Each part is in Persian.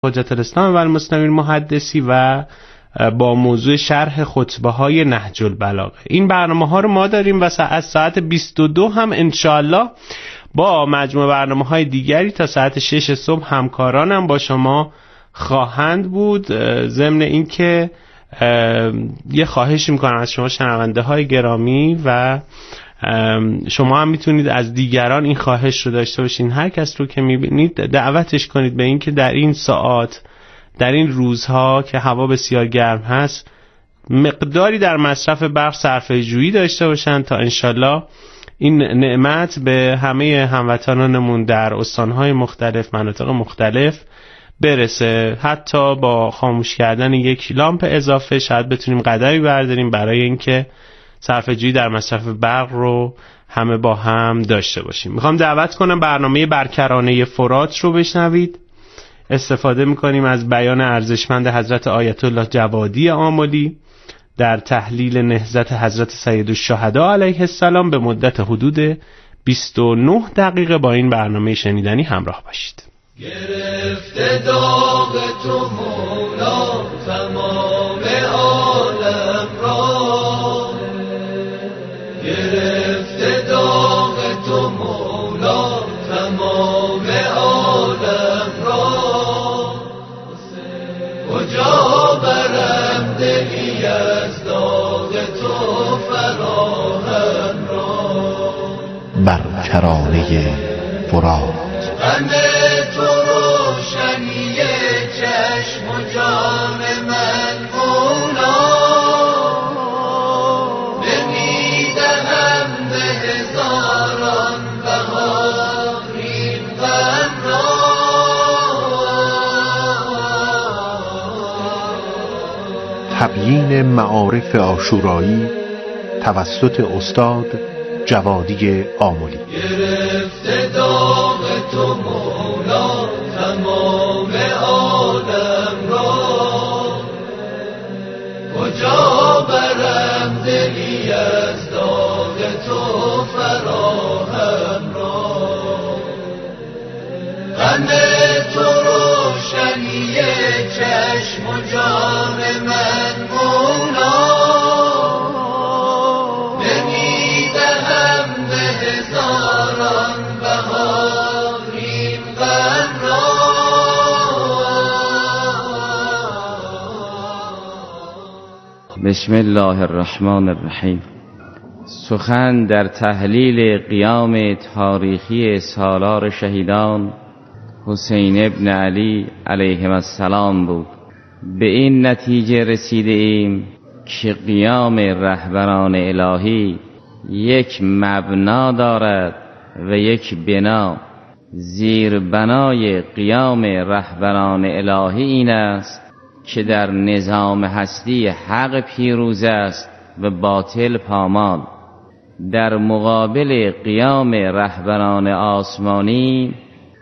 حجت الاسلام و المسلمین محدثی و با موضوع شرح خطبه های نهج البلاغه. این برنامه ها رو ما داریم و از ساعت 22 هم انشاءالله با مجموع برنامه های دیگری تا ساعت 6 صبح همکارانم با شما خواهند بود. ضمن این که یه خواهشی میکنم از شما شنونده های گرامی و شما هم میتونید از دیگران این خواهش رو داشته باشین، هر کس رو که میبینید دعوتش کنید به این که در این ساعات، در این روزها که هوا بسیار گرم هست، مقداری در مصرف برق صرفه جویی داشته باشن تا انشالله این نعمت به همه هموطنانمون در استانهای مختلف، مناطق مختلف برسه. حتی با خاموش کردن یک لامپ اضافه شاید بتونیم قدمی برداریم برای اینکه صرفه جویی در مصرف برق رو همه با هم داشته باشیم. میخوام دعوت کنم برنامه برکرانه فرات رو بشنوید. استفاده میکنیم از بیان ارزشمند حضرت آیت الله جوادی آملی در تحلیل نهضت حضرت سید الشهدا علیه السلام به مدت حدود 29 دقیقه. با این برنامه شنیدنی همراه باشید. گرفته داغ تو مولا تمام عالم را، گرفته داغ تو مولا تمام عالم را، کجا برم دلی از داغ تو فراهم را. برکرانه فرات غم تو روشنی چشم و جان من مولا، نمیدهم به هزاران بهار این غم را. تبیین معارف عاشورایی توسط استاد جوادی آملی. گرفته داغ تو مولا تمام عالم را، کجا برم دلی از داغ تو فراهم را. غم تو روشنی چشم و جان من مولا، بسم الله الرحمن الرحیم. سخن در تحلیل قیام تاریخی سالار شهیدان حسین ابن علی علیهم السلام بود. به این نتیجه رسیده ایم که قیام رهبران الهی یک مبنا دارد و یک بنا. زیر بنای قیام رهبران الهی این است که در نظام هستی حق پیروز است و باطل پامال. در مقابل قیام رهبران آسمانی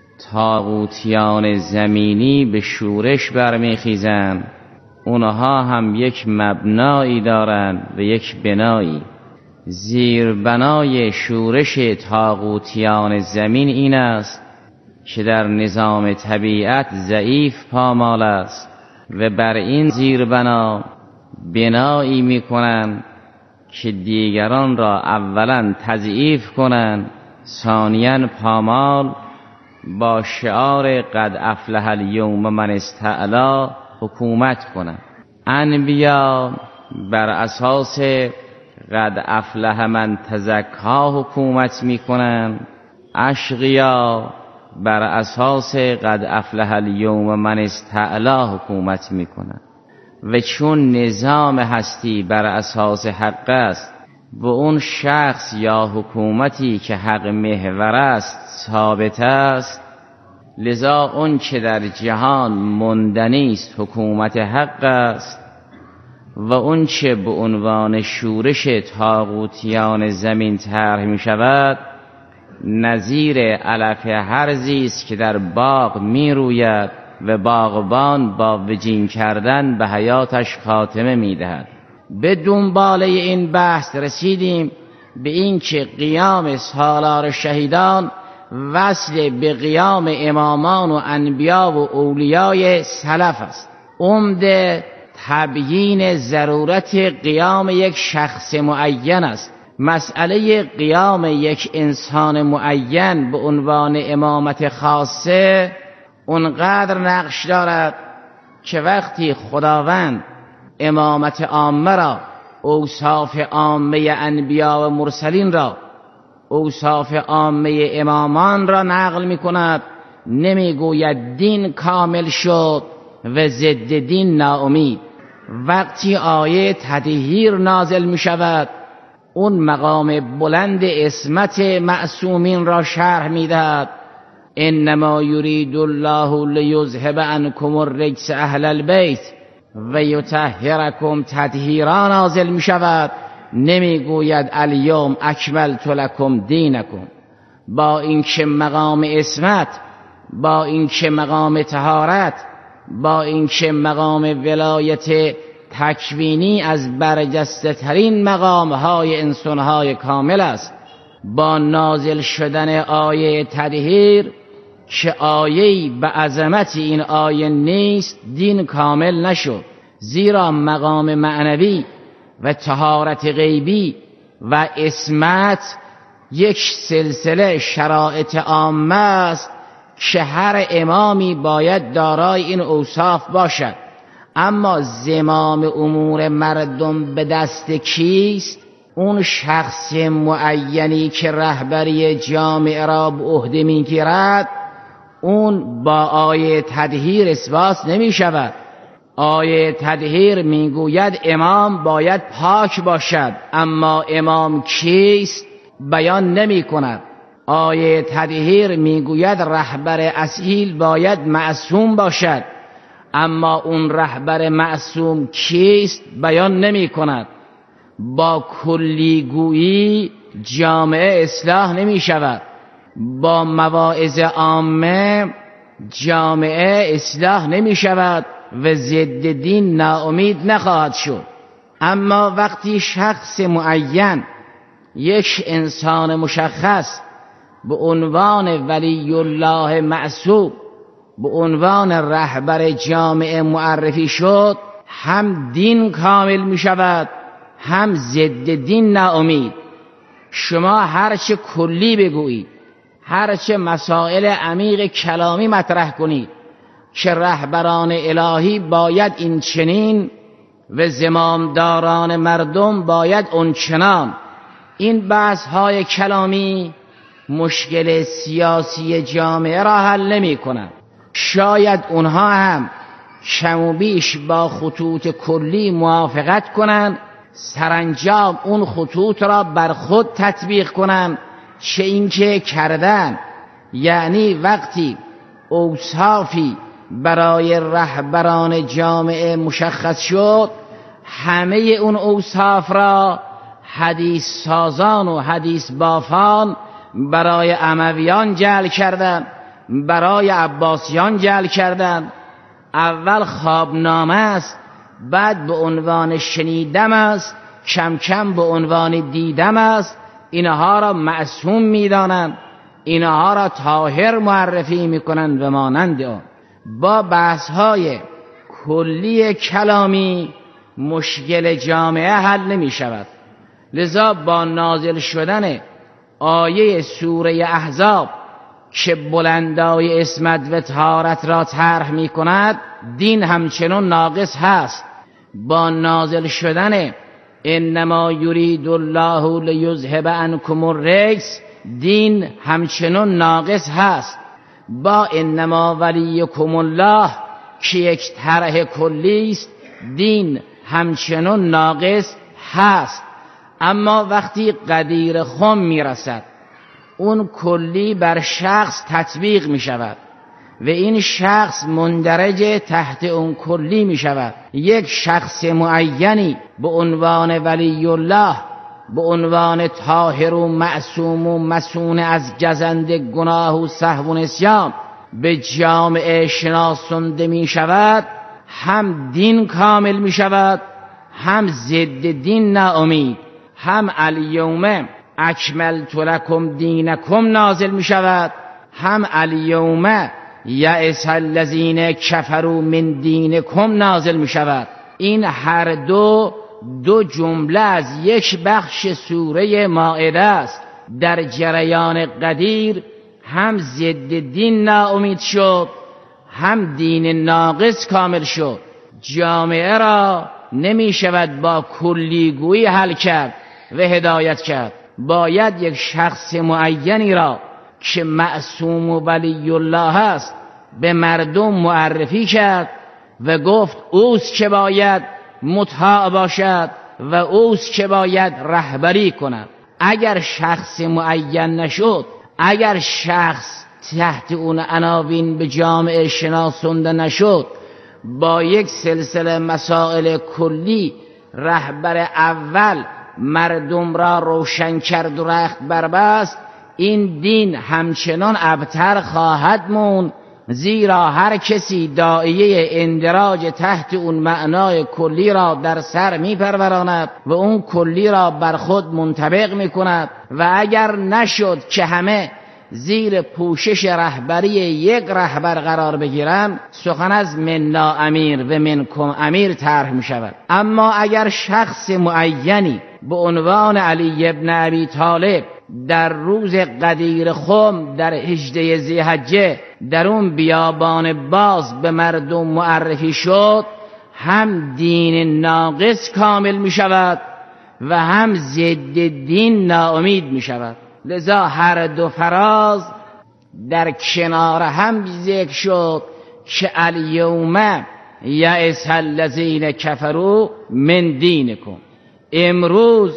طاغوتیان زمینی به شورش برمیخیزند. اونها هم یک مبنایی دارند و یک بنایی. زیر بنای شورش طاغوتیان زمین این است که در نظام طبیعت ضعیف پامال است و بر این زیر بنا بنایی میکنند که دیگران را اولا تضعیف کنند، ثانیاً پامال با شعار قد افلح الیوم من استعلا حکومت کنند. انبیا بر اساس قد افلح من تزکا حکومت میکنند، اشقیا بر اساس قد افلح الیوم من استعلا حکومت میکنند. و چون نظام هستی بر اساس حق است و اون شخص یا حکومتی که حق محور است ثابت است، لذا اون که در جهان مندنی است حکومت حق است و اون چه به عنوان شورش طاغوتیان زمین طرح می شود نظیر علف هرزی است که در باغ می روید و باغبان با وجین کردن به حیاتش خاتمه می دهد. به دنباله این بحث رسیدیم به این که قیام سالار شهیدان وصل به قیام امامان و انبیا و اولیای سلف است. عمده تبیین ضرورت قیام یک شخص معین است. مسئله قیام یک انسان معین به عنوان امامت خاصه اونقدر نقش دارد که وقتی خداوند امامت عامه را، اوصاف عامه انبیا و مرسلین را، اوصاف عامه امامان را نقل می کند، نمی گوید دین کامل شد و ضد دین ناامید. وقتی آیه تطهیر نازل می شود، اون مقام بلند عصمت معصومین را شرح می دهد. انما یرید الله لیذهب عنکم الرجس اهل البیت و یطهرکم تطهیرا نازل می شود، نمی گوید الیوم اکملت لکم دینکم. با اینکه مقام عصمت، با اینکه مقام طهارت، با اینکه مقام ولایت تکوینی از برجسته ترین مقام های انسان های کامل است، با نازل شدن آیه تطهیر که آیه‌ای به عظمت این آیه نیست، دین کامل نشد. زیرا مقام معنوی و طهارت غیبی و عصمت یک سلسله شرایط عامه است که هر امامی باید دارای این اوصاف باشد. اما زمام امور مردم به دست کیست؟ اون شخص معینی که رهبری جامعه را به عهده میگیرد، اون با آیه تطهیر اثبات نمی شود. آیه تطهیر میگوید امام باید پاک باشد، اما امام کیست بیان نمی کند. آیه تطهیر میگوید رهبر اصیل باید معصوم باشد، اما اون رهبر معصوم کیست بیان نمی کند. با کلیگویی جامعه اصلاح نمی شود، با مواعظ عامه جامعه اصلاح نمی شود و ضد دین ناامید نخواهد شد. اما وقتی شخص معین، یک انسان مشخص به عنوان ولی الله معصوم، به عنوان رهبر جامعه معرفی شد، هم دین کامل می شود، هم ضد دین ناامید. شما هرچه کلی بگویید، هرچه مسائل عمیق کلامی مطرح کنید که رهبران الهی باید این چنین و زمامداران مردم باید اون چنان، این بحث های کلامی مشکل سیاسی جامعه را حل نمی کنند. شاید اونها هم کم و بیش با خطوط کلی موافقت کنند، سرانجام اون خطوط را بر خود تطبیق کنند. چه اینکه کردن، یعنی وقتی اوصافی برای رهبران جامعه مشخص شد، همه اون اوصاف را حدیث سازان و حدیث بافان برای امویان جعل کردند، برای عباسیان جعل کردند. اول خوابنامه است، بعد به عنوان شنیدم است، کم کم به عنوان دیدم است. اینها را معصوم می‌دانند، اینها را طاهر معرفی می‌کنند و مانند آن. با بحث‌های کلی کلامی مشکل جامعه حل نمی‌شود. لذا با نازل شدن آیه سوره احزاب که بلندای عصمت و طهارت را طرح می‌کند، دین همچنان ناقص هست. با نازل شدن انما یرید الله لیذهب عنکم الرجس، دین همچنان ناقص هست. با انما ولیکم الله که یک طرح کلی است، دین همچنان ناقص هست. اما وقتی قدیر خم میرسد، اون کلی بر شخص تطبیق می شود و این شخص مندرج تحت اون کلی می شود. یک شخص معینی به عنوان ولی الله، به عنوان طاهر و معصوم و مسون از گزند گناه و سهو و نسیان به جامعه شناسانده می شود، هم دین کامل می شود، هم ضد دین ناامید. هم الیوم اکملت لکم دینکم نازل می شود، هم الیوم یئس الذین کفروا من دینکم نازل می شود. این هر دو جمله از یک بخش سوره مائده است. در جریان قدیر هم ضد دین ناامید شد، هم دین ناقص کامل شد. جامعه را نمی شود با کلیگویی حل کرد و هدایت کرد. باید یک شخص معینی را که معصوم و ولی الله است به مردم معرفی کرد و گفت اوست که باید مطاع باشد و اوست که باید رهبری کند. اگر شخص معین نشد، اگر شخص تحت اون عناوین به جامعه شناسانده نشد، با یک سلسله مسائل کلی رهبر اول مردم را روشن کرد و رهبر بست، این دین همچنان ابتر خواهد موند، زیرا هر کسی داعیه اندراج تحت اون معنای کلی را در سر می پروراند و اون کلی را بر خود منطبق می کند و اگر نشد که همه زیر پوشش رهبری یک رهبر قرار بگیرند، سخن از منا امیر و منکم امیر طرح می شود. اما اگر شخص معینی به عنوان علی ابن ابی طالب در روز قدیر خم در 18 ذی‌حجه در اون بیابان باز به مردم معرفی شد، هم دین ناقص کامل می شود و هم ضد دین ناامید می شود. لذا هر دو فراز در کنار هم ذکر شد که الیوم یئس الذین کفروا من دینکم. امروز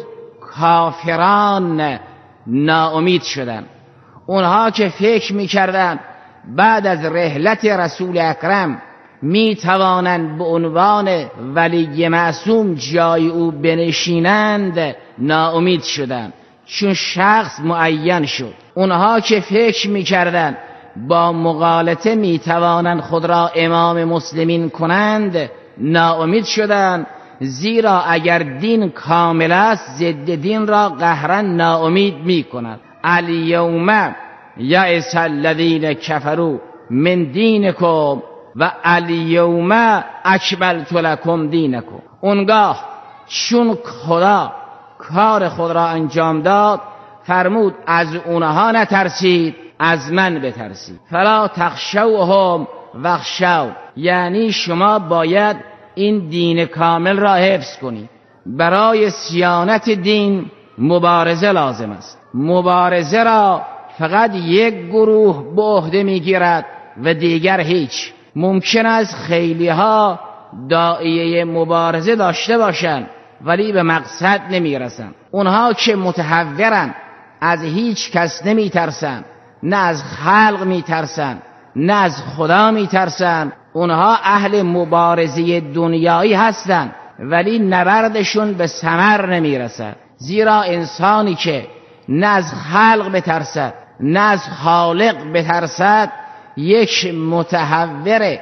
کافران ناامید شدن. اونها که فکر میکردن بعد از رحلت رسول اکرم میتوانند به عنوان ولی معصوم جای او بنشینند، ناامید شدند، چون شخص معین شد. اونها که فکر میکردن با مغالطه میتوانند خود را امام مسلمین کنند، ناامید شدند، زیرا اگر دین کامل است ضد دین را قهرا ناامید میکند. الیوم یئس الذین کفروا من دینکم و الیوم اکملت لکم دینکم. اونگاه چون خدا کار خود را انجام داد، فرمود از اونها نترسید، از من بترسید. فلا تخشوهم واخشوا، یعنی شما باید این دین کامل را حفظ کنید. برای صیانت دین مبارزه لازم است. مبارزه را فقط یک گروه به عهده میگیرد و دیگر هیچ. ممکن است خیلی ها داعیه مبارزه داشته باشند ولی به مقصد نمیرسند. اونها که متحورن، از هیچ کس نمیترسن، نه از خلق میترسن نه از خدا میترسن، اونها اهل مبارزه دنیایی هستند ولی نبردشون به ثمر نمیرسد. زیرا انسانی که نه از خلق بترسد نه از خالق بترسد یک متحور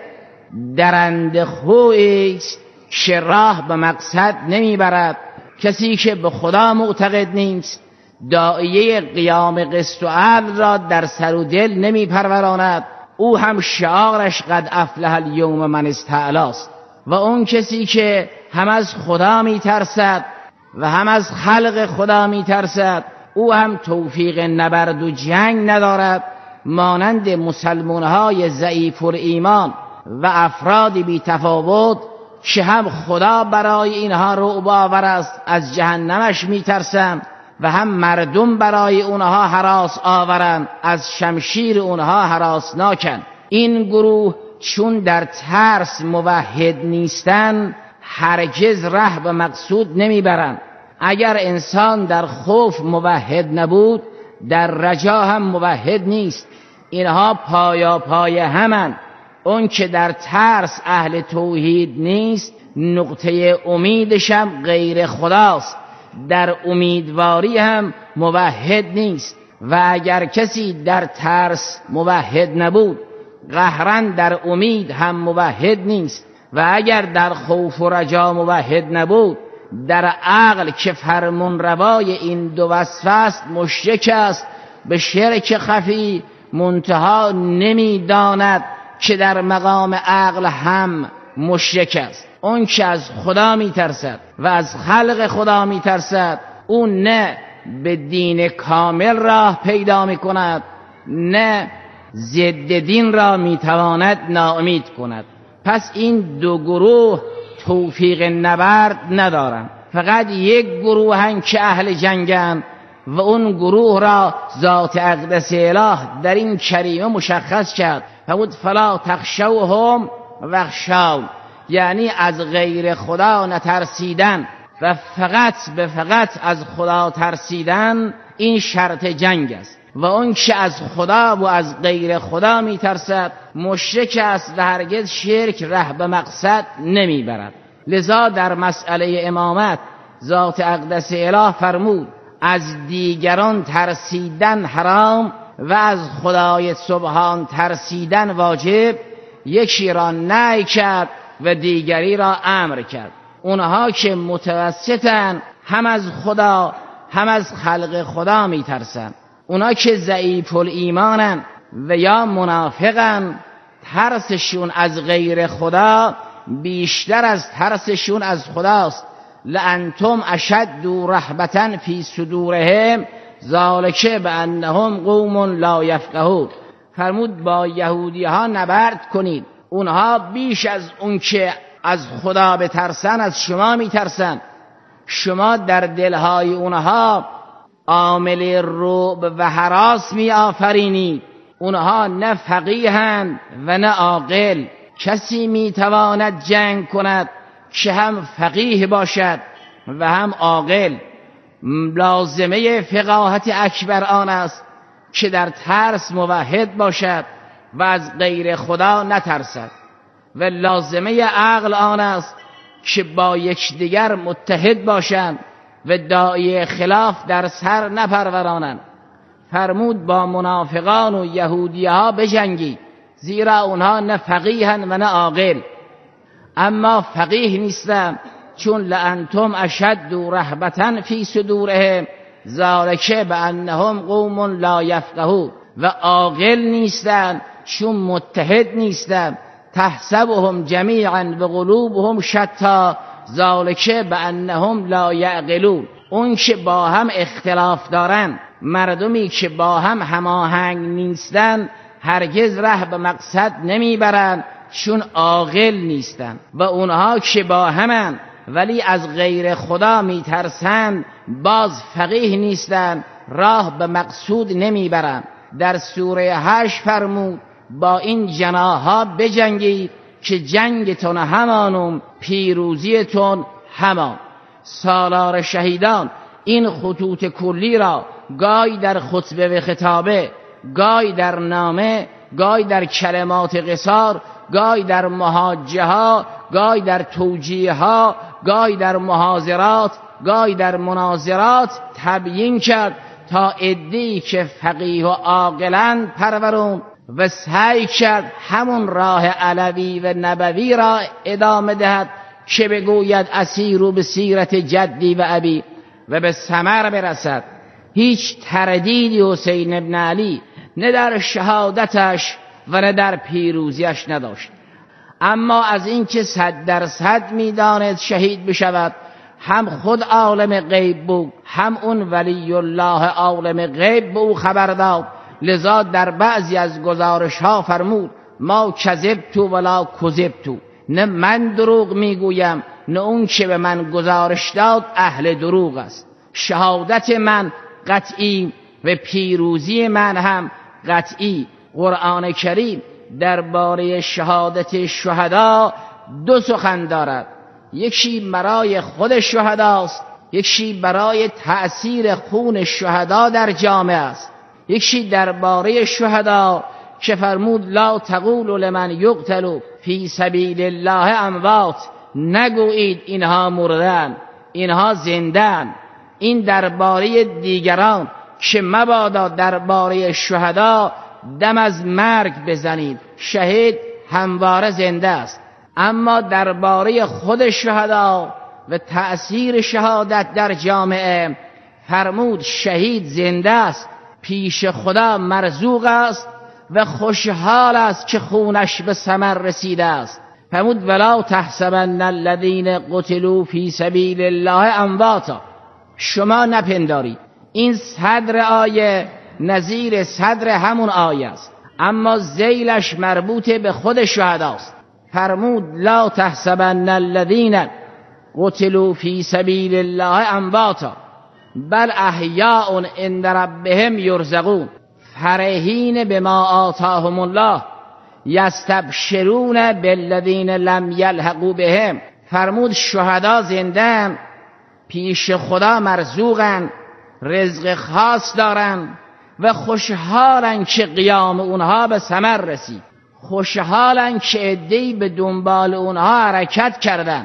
درنده خویی است که راه به مقصد نمیبرد. کسی که به خدا معتقد نیست داعیه قیام قسط و عدل را در سر و دل نمیپروراند، او هم شعارش قد افلح الیوم من استعلی است. و اون کسی که هم از خدا میترسد و هم از خلق خدا میترسد، او هم توفیق نبرد و جنگ ندارد، مانند مسلمانهای ضعیف الایمان و افراد بی تفاوت که هم خدا برای اینها رعب آور است، از جهنمش میترسند، و هم مردم برای اونها هراس آورند، از شمشیر اونها هراسناکند. این گروه چون در ترس موحد نیستند هرگز ره به مقصود نمیبرند. اگر انسان در خوف موحد نبود در رجا هم موحد نیست. اینها پایا پای همند. اون که در ترس اهل توحید نیست نقطه امیدش هم غیر خداست، در امیدواری هم موحد نیست. و اگر کسی در ترس موحد نبود قهرا در امید هم موحد نیست. و اگر در خوف و رجا موحد نبود در عقل که فرمون روای این دو وصف است مشرک است به شرک خفی، منتها نمیداند که در مقام عقل هم مشرک است. اون که از خدا میترسد و از خلق خدا میترسد، اون نه به دین کامل راه پیدا میکند، نه ضد دین را میتواند ناامید کند. پس این دو گروه توفیق نبرد ندارند، فقط یک گروهن که اهل جنگن و اون گروه را ذات اقدس اله در این کریمه مشخص کرد. فرمود فلا تخشوهم واخشون، یعنی از غیر خدا نترسیدن و فقط از خدا ترسیدن، این شرط جنگ است. و اون که از خدا و از غیر خدا میترسد مشرک است و هرگز شرک ره به مقصد نمیبرد. لذا در مسئله امامت ذات اقدس اله فرمود از دیگران ترسیدن حرام و از خدای سبحان ترسیدن واجب. یکی را نهی کرد و دیگری را امر کرد. اونها که متوسطن، هم از خدا هم از خلق خدا میترسن. اونها که ضعیف الایمانن و یا منافقن، ترسشون از غیر خدا بیشتر از ترسشون از خداست. لانتم اشد رهبة فی صدورهم ذلک بانهم قوم لا یفقهون. فرمود با یهودی ها نبرد کنید، اونها بیش از اون که از خدا بترسن از شما میترسن. شما در دلهای اونها عامل رعب و هراس می آفرینید. اونها نه فقیهند و نه عاقل. کسی می تواند جنگ کند که هم فقیه باشد و هم عاقل. لازمه فقاهت اکبر آن است که در ترس موحد باشد و از غیر خدا نترسد، و لازمه عقل آن است که با یکدیگر متحد باشند و داعی خلاف در سر نپرورانند. فرمود با منافقان و یهودی ها بجنگید، زیرا اونها نه فقیهن و نه عاقل. اما فقیه نیستن، چون لانتم اشد رهبة فی صدورهم ذلک بانهم قوم لا یفقهون. و عاقل نیستن چون متحد نیستن. تحسبهم جمیعا و قلوبهم شتی ذلک بانهم لا یعقلون. اون که با هم اختلاف دارن، مردمی که با هم هماهنگ نیستن، هرگز ره به مقصد نمیبرن، چون عاقل نیستن. و اونها که با همن ولی از غیر خدا میترسن، باز فقیه نیستن، راه به مقصود نمیبرن. در سوره 8 فرمود با این جناح‌ها بجنگید که جنگتون همانم، پیروزیتون همان. سالار شهیدان این خطوط کلی را گای در خطبه و خطابه، گای در نامه، گای در کلمات قصار، گای در محاجه ها، گای در توجیه ها، گای در محاضرات، گای در مناظرات تبیین کرد تا عده‌ای که فقیه و عاقلند پرورون و سعی کرد همون راه علوی و نبوی را ادامه دهد که بگوید اسیرو به سیرت جدی و ابی و به ثمر برسد. هیچ تردیدی حسین ابن علی نه در شهادتش و نه در پیروزیش نداشت. اما از این که 100% می‌داند شهید بشود، هم خود عالم غیب بود، هم اون ولی الله عالم غیب به او خبر داد. لذا در بعضی از گزارش‌ها فرمود ما کذبت ولا کذبت، نه من دروغ میگویم نه اون که به من گزارش داد اهل دروغ است. شهادت من قطعی و پیروزی من هم قطعی. قرآن کریم درباره شهادت شهدا 2 سخن دارد، یکی برای خود شهداست، یکی برای تأثیر خون شهدا در جامعه است. یکی درباره شهدا که فرمود لا تقولوا لمن یقتل فی سبیل الله اموات، نگویید اینها مردن، اینها زندن. این درباره دیگران که مبادا درباره شهدا دم از مرگ بزنید، شهید همواره زنده است. اما درباره خود شهدا و تأثیر شهادت در جامعه، فرمود شهید زنده است، پیش خدا مرزوق است و خوشحال است که خونش به ثمر رسیده است. فرمود ولا تحسبن الذین قتلوا فی سبیل الله امواتا. شما نپندارید این صدر آیه نظیر صدر همون آیه است، اما ذیلش مربوط به خود شهداست. فرمود لا تحسبن الذین قتلوا فی سبیل الله امواتا بل احیاء عند ربهم یرزقون فرحین بما آتاهم الله یستبشرون بالذین لم یلحقوا بهم. فرمود شهدا زنده‌اند، پیش خدا مرزوقن، رزق خاص دارن و خوشحالن که قیام اونها به ثمر رسید، خوشحالن که عده‌ای به دنبال اونها حرکت کردن.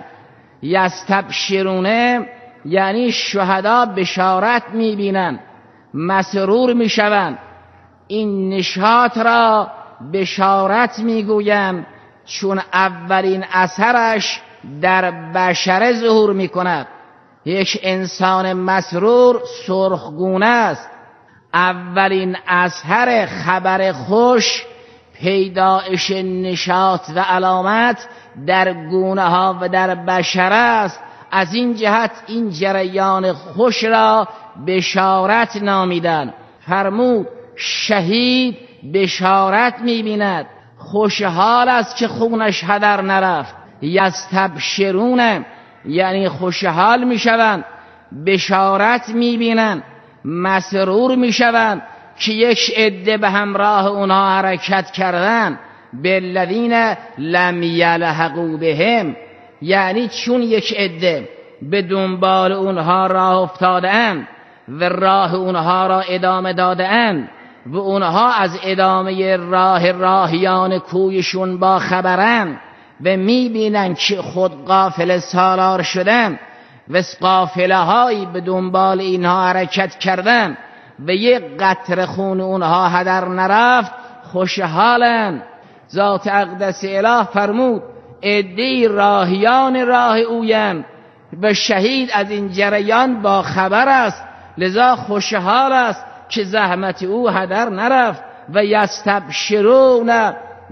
یستبشرونه یعنی شهدا بشارت میبینن، مسرور میشوند. این نشاط را بشارت میگویم چون اولین اثرش در بشر ظهور میکند. یک انسان مسرور سرخگونه است. اولین اثر خبر خوش پیدایش نشاط و علامت در گونه ها و در بشر است. از این جهت این جریان خوش را بشارت نامیدن. فرمود شهید بشارت می‌بیند، خوشحال است که خونش هدر نرفت. یستبشرون یعنی خوشحال میشوند، بشارت می‌بینند، مسرور میشوند که یک عده به همراه اونها حرکت کردن. بالذین لم یلحقوا بهم یعنی چون یک عده به دنبال اونها راه افتاده‌اند و راه اونها را ادامه داده‌اند و اونها از ادامه راه راهیان کویشون با خبرن و میبینن که خود غافل سالار شدن و قافله هایی به دنبال اینها حرکت کردن و یک قطره خون اونها هدر نرفت، خوشحالن. ذات اقدس اله فرمود عده‌ای راهیان راه اویم و شهید از این جریان با خبر است، لذا خوشحال است که زحمت او هدر نرفت. و یستبشرون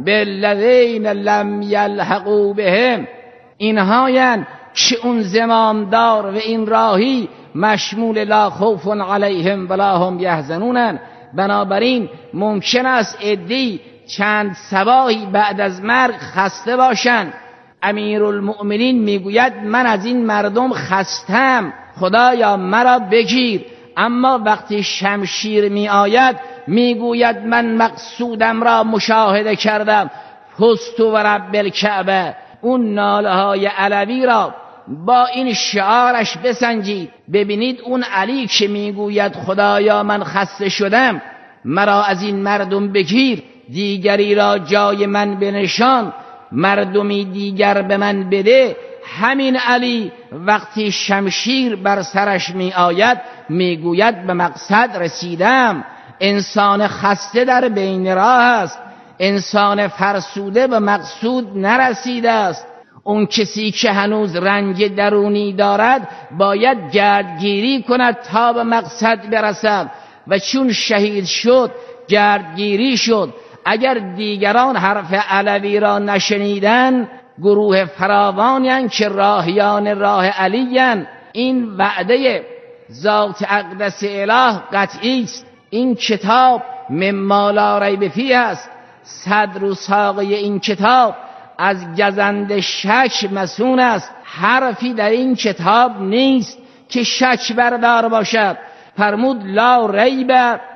بالذین لم یلحقوا بهم اینهایند که اون زمامدار و این راهی مشمول لا خوف علیهم ولا هم یحزنون. بنابراین ممکن است عده‌ای چند صباحی بعد از مرگ خسته باشند. امیرالمؤمنین میگوید من از این مردم خستم، خدایا مرا بگیر. اما وقتی شمشیر می آید میگوید من مقصودم را مشاهده کردم. فزت و رب الکعبه. اون ناله های علوی را با این شعارش بسنجید. ببینید اون علی که میگوید خدایا من خسته شدم، مرا از این مردم بگیر، دیگری را جای من بنشان، مردمی دیگر به من بده. همین علی وقتی شمشیر بر سرش می آید میگوید به مقصد رسیدم. انسان خسته در بین راه است، انسان فرسوده به مقصود نرسیده است. اون کسی که هنوز رنج درونی دارد باید گردگیری کند تا به مقصد برسد و چون شهید شد گردگیری شد. اگر دیگران حرف علوی را نشنیدن، گروه فراوانیان که راهیان راه علیان. این وعده ذات اقدس اله قطعی است. این کتاب مما لا ریب فیه است. صدر و ساقه این کتاب از گزند شک مسون است. حرفی در این کتاب نیست که شک بردار باشد. فرمود لا ریب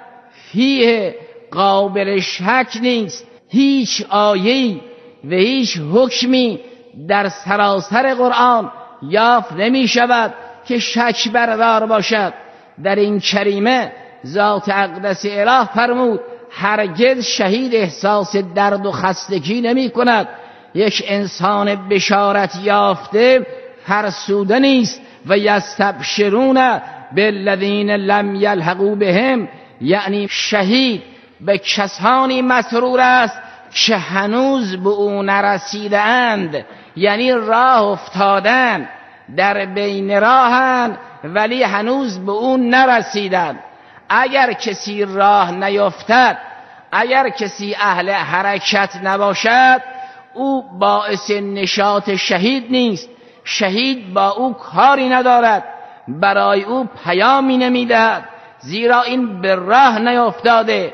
فیه، قابل شک نیست. هیچ آیه‌ای و هیچ حکمی در سراسر قرآن یافت نمی شود که شک بردار باشد. در این کریمه ذات اقدس اله فرمود هرگز شهید احساس درد و خستگی نمی کند. یک انسان بشارت یافته فرسوده نیست. و یستبشرون بالذین لم یلحقوا بهم یعنی شهید به کسانی مسرور است که هنوز به او نرسیده اند، یعنی راه افتادن در بین راهن ولی هنوز به اون نرسیدن. اگر کسی راه نیفتد، اگر کسی اهل حرکت نباشد، او باعث نشاط شهید نیست. شهید با او کاری ندارد، برای او پیامی نمیدهد، زیرا این به راه نیفتاده.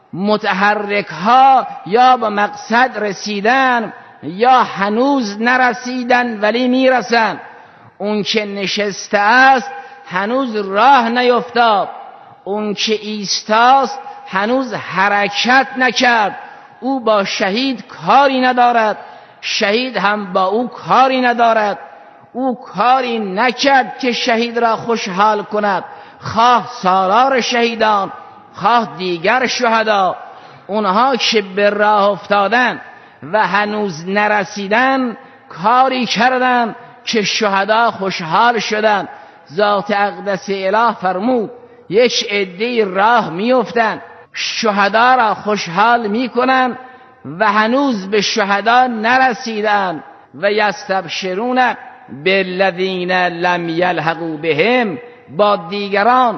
متحرک ها یا به مقصد رسیدن یا هنوز نرسیدن ولی میرسن. اون که نشسته است هنوز راه نیفتاد، اون که ایستاست هنوز حرکت نکرد. او با شهید کاری ندارد، شهید هم با او کاری ندارد. او کاری نکرد که شهید را خوشحال کند، خواه سالار شهیدان خواه دیگر شهدا. اونها که به راه افتادن و هنوز نرسیدن کاری کردن که شهدا خوشحال شدن. ذات اقدس اله فرمود یک عده راه میافتند، شهدا را خوشحال میکنن و هنوز به شهدا نرسیدن. و یستبشرون بالذین لم یلحقوا بهم، با دیگران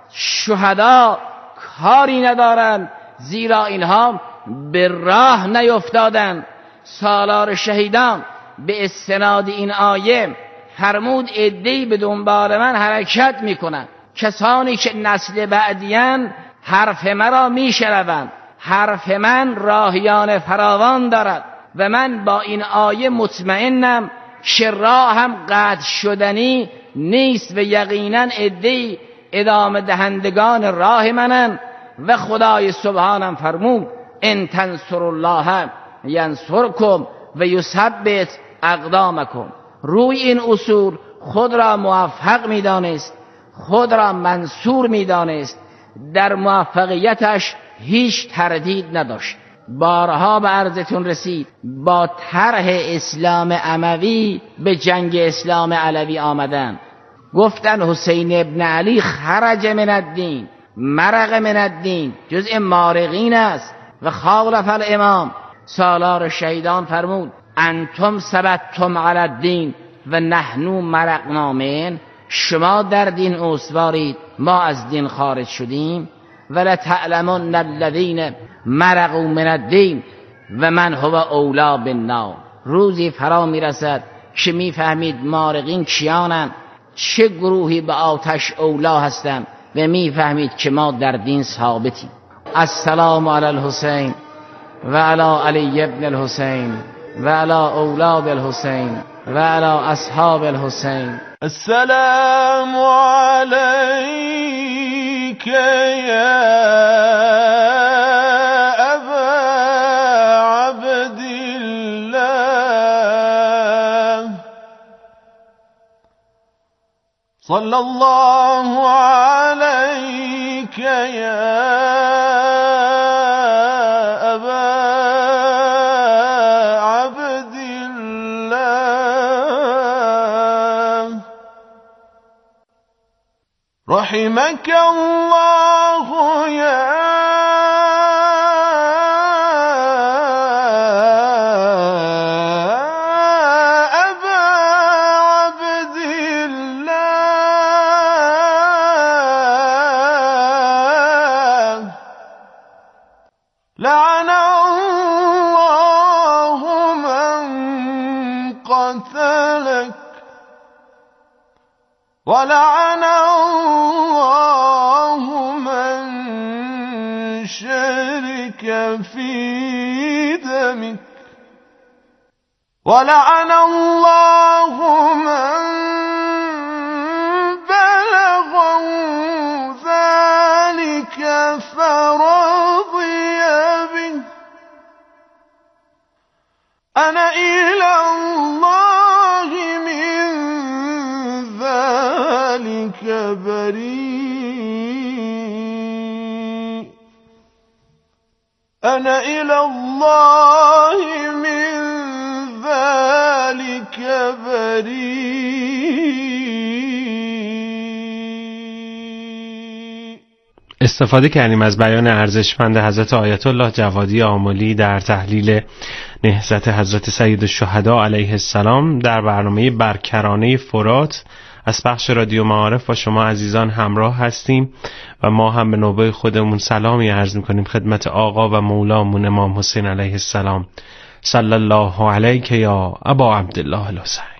شهدا کاری ندارند، زیرا اینها به راه نیفتادند. سالار شهیدان به استناد این آیه فرمود عده‌ای به دنبال من حرکت میکنند، کسانی که نسل بعدیان حرف مرا میشنوند. حرف من راهیان فراوان دارد و من با این آیه مطمئنم که راه هم قطع شدنی نیست و یقینا عده‌ای ادامه دهندگان راه منن. و خدای سبحانم فرمود ان تنصروا الله ینصرکم و یثبت اقدامکم. روی این اصول خود را موفق میدانست، خود را منصور میدانست، در موفقیتش هیچ تردید نداشت. بارها به عرضتون رسید با طرح اسلام اموی به جنگ اسلام علوی آمدن. گفتن حسین ابن علی خرج من الدین، مرق من الدین، جزء مارقین است و خالف الامام. سالار شهیدان فرمود انتم ثبتتم علی الدین و نحن مرقنا من. شما در دین استوارید، ما از دین خارج شدیم. ولتعلمن الذین مرقوا من الدین و من هو اولی بالنار. روزی فرا میرسد که میفهمید مارقین کیانند، چه گروهی به آتش اولا هستند و میفهمید که ما در دین ثابتیم. السلام علی الحسین و علی علی ابن الحسین و علی اولاد الحسین و علی اصحاب الحسین. السلام علیک یا ابا عبدالله صلی الله علیک یا رحمك الله يا أبا عبد الله لعن الله من قتلك ولعن الله من شرك في دمك ولعن الله من بلغه ذلك فرضي به. أنا إلى الله من ذلك بريء. أنا إلى الله من ذلك بريء. استفاده کردیم از بیان ارزشمند حضرت آیت الله جوادی آملی در تحلیل نهضت حضرت سید الشهدا علیه السلام در برنامه برکرانه فرات از بخش رادیو معارف با شما عزیزان همراه هستیم و ما هم به نوبه خودمون سلامی عرض می‌کنیم خدمت آقا و مولامون امام حسین علیه السلام. صلی الله علیک یا ابا عبدالله الحسین.